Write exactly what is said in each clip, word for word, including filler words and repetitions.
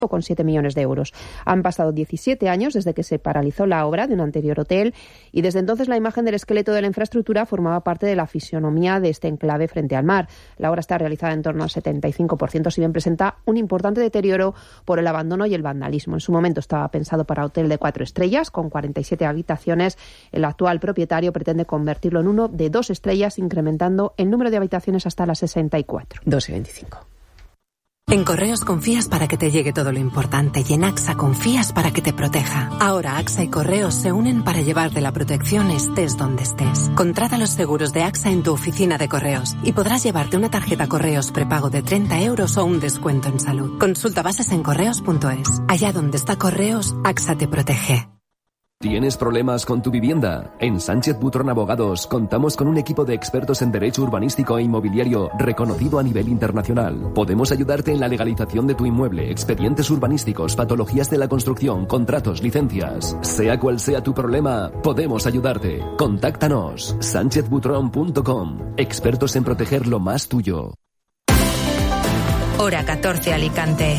con siete millones de euros. Han pasado diecisiete años desde que se paralizó la obra de un anterior hotel y desde entonces la imagen del esqueleto de la infraestructura formaba parte de la fisonomía de este enclave frente al mar. La obra está realizada en torno al setenta y cinco por ciento, si bien presenta un importante deterioro por el abandono y el vandalismo. En su momento estaba pensado para hotel de cuatro estrellas con cuarenta y siete habitaciones. El actual propietario pretende convertirlo en uno de dos estrellas, incrementando el número de habitaciones hasta las sesenta y cuatro. dos y veinticinco. En Correos confías para que te llegue todo lo importante y en AXA confías para que te proteja. Ahora AXA y Correos se unen para llevarte la protección estés donde estés. Contrata los seguros de AXA en tu oficina de Correos y podrás llevarte una tarjeta Correos prepago de treinta euros o un descuento en salud. Consulta bases en correos punto es. Allá donde está Correos, AXA te protege. ¿Tienes problemas con tu vivienda? En Sánchez Butrón Abogados contamos con un equipo de expertos en derecho urbanístico e inmobiliario reconocido a nivel internacional. Podemos ayudarte en la legalización de tu inmueble, expedientes urbanísticos, patologías de la construcción, contratos, licencias. Sea cual sea tu problema, podemos ayudarte. Contáctanos. sánchez butrón punto com. Expertos en proteger lo más tuyo. Hora catorce, Alicante.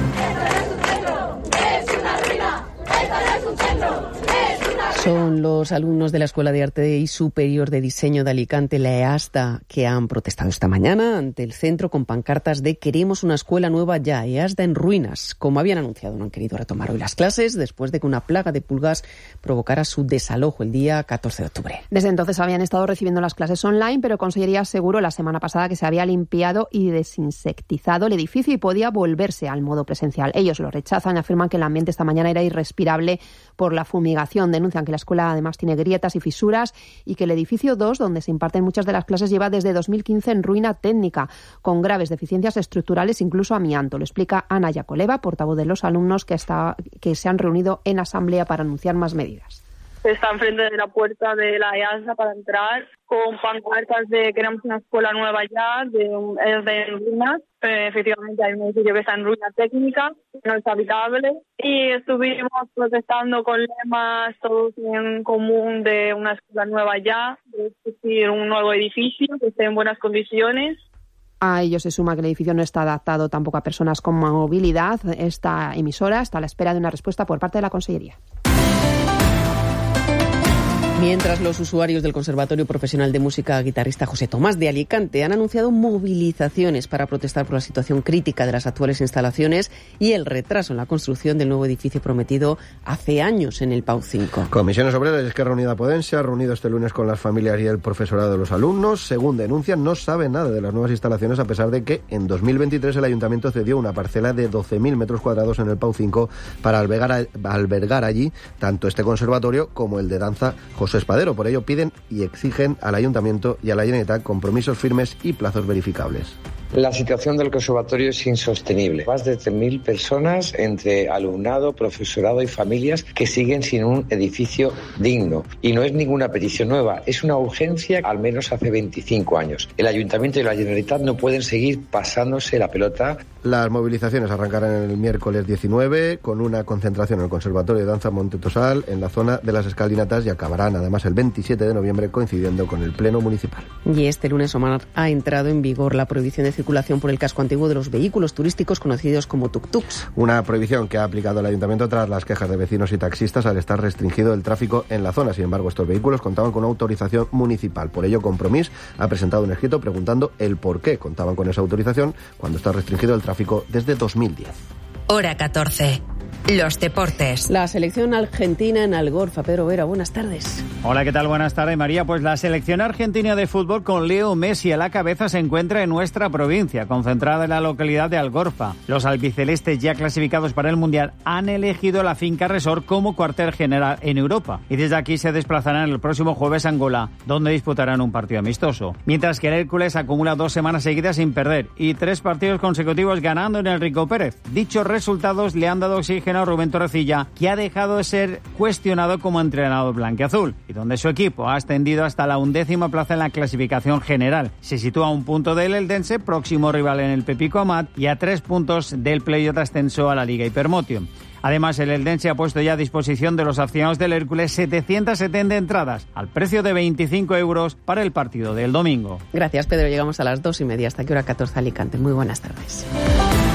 Son los alumnos de la Escuela de Arte y Superior de Diseño de Alicante, la EASDA, que han protestado esta mañana ante el centro con pancartas de "Queremos una escuela nueva ya, EASDA en ruinas". Como habían anunciado, no han querido retomar hoy las clases después de que una plaga de pulgas provocara su desalojo el día catorce de octubre. Desde entonces habían estado recibiendo las clases online, pero Consellería aseguró la semana pasada que se había limpiado y desinsectizado el edificio y podía volverse al modo presencial. Ellos lo rechazan y afirman que el ambiente esta mañana era irrespirable por la fumigación. Denuncian que la escuela además tiene grietas y fisuras y que el edificio dos, donde se imparten muchas de las clases, lleva desde dos mil quince en ruina técnica, con graves deficiencias estructurales, incluso amianto. Lo explica Ana Yacoleva, portavoz de los alumnos que, está, que se han reunido en asamblea para anunciar más medidas. Está enfrente de la puerta de la EASDA para entrar, con pancartas de "Queremos una escuela nueva ya", de, de ruinas. Eh, efectivamente hay un edificio que está en ruina técnica, no es habitable, y estuvimos protestando con lemas todos en común de una escuela nueva ya, de existir un nuevo edificio que esté en buenas condiciones. A ello se suma que el edificio no está adaptado tampoco a personas con movilidad. Esta emisora está a la espera de una respuesta por parte de la Consellería. Mientras los usuarios del Conservatorio Profesional de Música Guitarrista José Tomás de Alicante han anunciado movilizaciones para protestar por la situación crítica de las actuales instalaciones y el retraso en la construcción del nuevo edificio prometido hace años en el Pau cinco. Comisiones Obreras y Esquerra Unida Podem se ha reunido este lunes con las familias y el profesorado de los alumnos. Según denuncian, no saben nada de las nuevas instalaciones, a pesar de que en dos mil veintitrés el Ayuntamiento cedió una parcela de doce mil metros cuadrados en el Pau cinco para albergar, albergar allí tanto este conservatorio como el de danza José Espadero. Por ello piden y exigen al Ayuntamiento y a la Generalitat compromisos firmes y plazos verificables. La situación del conservatorio es insostenible. Más de tres mil personas entre alumnado, profesorado y familias que siguen sin un edificio digno. Y no es ninguna petición nueva, es una urgencia al menos hace veinticinco años. El Ayuntamiento y la Generalitat no pueden seguir pasándose la pelota. Las movilizaciones arrancarán el miércoles diecinueve con una concentración en el Conservatorio de Danza Montetosal en la zona de las Escalinatas y acabarán además el veintisiete de noviembre coincidiendo con el Pleno Municipal. Y este lunes, Omar, ha entrado en vigor la prohibición de circulación por el casco antiguo de los vehículos turísticos conocidos como tuk-tuks. Una prohibición que ha aplicado el Ayuntamiento tras las quejas de vecinos y taxistas al estar restringido el tráfico en la zona. Sin embargo, estos vehículos contaban con una autorización municipal. Por ello, Compromís ha presentado un escrito preguntando el por qué contaban con esa autorización cuando está restringido el tráfico desde dos mil diez. Hora catorce. Los deportes. La selección argentina en Algorfa. Pedro Vera, buenas tardes. Hola, ¿qué tal? Buenas tardes, María. Pues la selección argentina de fútbol con Leo Messi a la cabeza se encuentra en nuestra provincia, concentrada en la localidad de Algorfa. Los albicelestes, ya clasificados para el Mundial, han elegido la finca Resort como cuartel general en Europa. Y desde aquí se desplazarán el próximo jueves a Angola, donde disputarán un partido amistoso. Mientras que el Hércules acumula dos semanas seguidas sin perder y tres partidos consecutivos ganando en el Rico Pérez. Dichos resultados le han dado oxígeno a Rubén Torrecilla, que ha dejado de ser cuestionado como entrenador blanquiazul, y donde su equipo ha ascendido hasta la undécima plaza en la clasificación general. Se sitúa a un punto del Eldense, próximo rival en el Pepico Amat, y a tres puntos del playoff de ascenso a la Liga Hypermotion. Además, el Eldense ha puesto ya a disposición de los aficionados del Hércules setecientas setenta entradas al precio de veinticinco euros para el partido del domingo. Gracias, Pedro. Llegamos a las dos y media. Hasta aquí hora catorce, Alicante. Muy buenas tardes.